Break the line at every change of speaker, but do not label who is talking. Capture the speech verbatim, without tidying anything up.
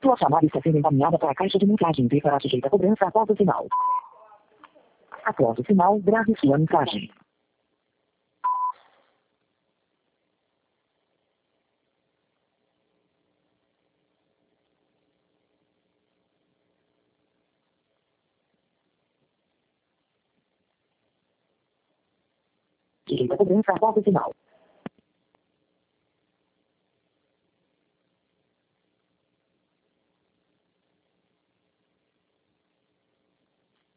Sua chamada está sendo encaminhada para a caixa de mensagem e será sujeita a cobrança após o sinal. Após o sinal, grave sua mensagem. Sujeita a cobrança após o sinal.